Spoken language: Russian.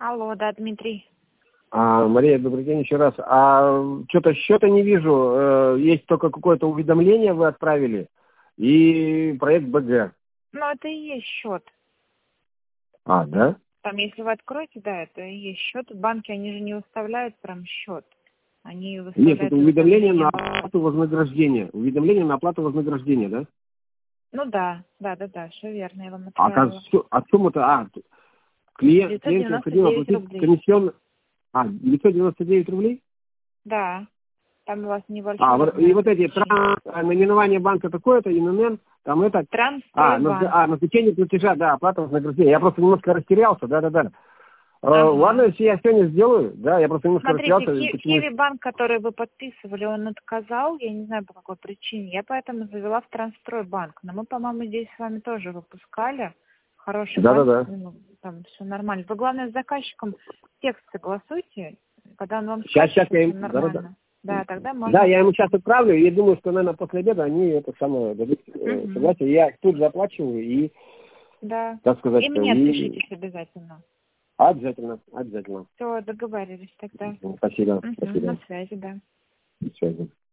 Алло, да, Дмитрий. Мария, добрый день еще раз. Что-то счета не вижу. Есть только какое-то уведомление вы отправили и проект БГ. Ну, это и есть счет. Да? Там, если вы откроете, да, это и есть счет. Банки, они же не выставляют прям счет. Они выставляют... Нет, это уведомление на оплату вознаграждения. Уведомление на оплату вознаграждения, да? Ну да, все верно, я вам отправила. А сумма-то, клиент необходимо 999 оплатить рублей. комиссионный... 999 рублей? Да, там у вас небольшой И размер. вот эти наименование банка такое-то, ИНН, там это... Трансстройбанк. назначение платежа, да, оплата вознаграждения. Я просто немножко растерялся, да. Ага. Ладно, если я сегодня сделаю, да, я просто немножко растерялся. Смотрите, Киви-банк, который вы подписывали, он отказал, я не знаю по какой причине, я поэтому завела в Трансстройбанк. Но мы, по-моему, здесь с вами тоже выпускали. Хороший банк, Да. там все нормально. Вы, главное, с заказчиком текст согласуйте, когда он вам Сейчас скажет, я им... нормально. Да, тогда можно... Да, я ему сейчас отправлю, и я думаю, что, наверное, после обеда они это самое дадут согласие. Я тут же оплачиваю и, так сказать... И мне отпишитесь обязательно. Обязательно. Все, договорились тогда. Спасибо. На связи, да. До связи.